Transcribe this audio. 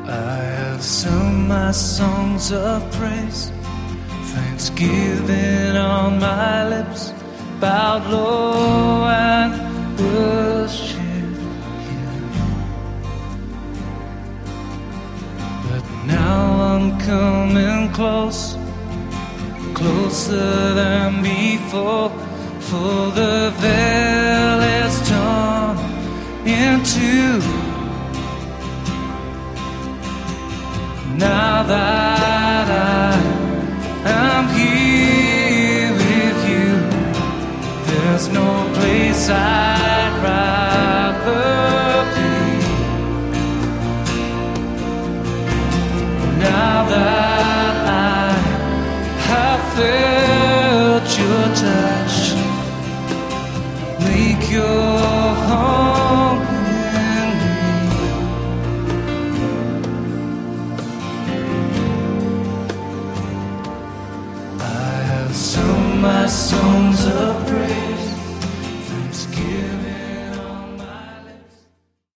I have sung my songs of praise, thanksgiving on my lips, bowed low and worship you. But now I'm coming close, closer than before, for the veil is torn in two. Now that I am here with you, there's no place I'd rather be. Now that I have felt your touch, make your home in me. I have sung my songs of praise, thanksgiving.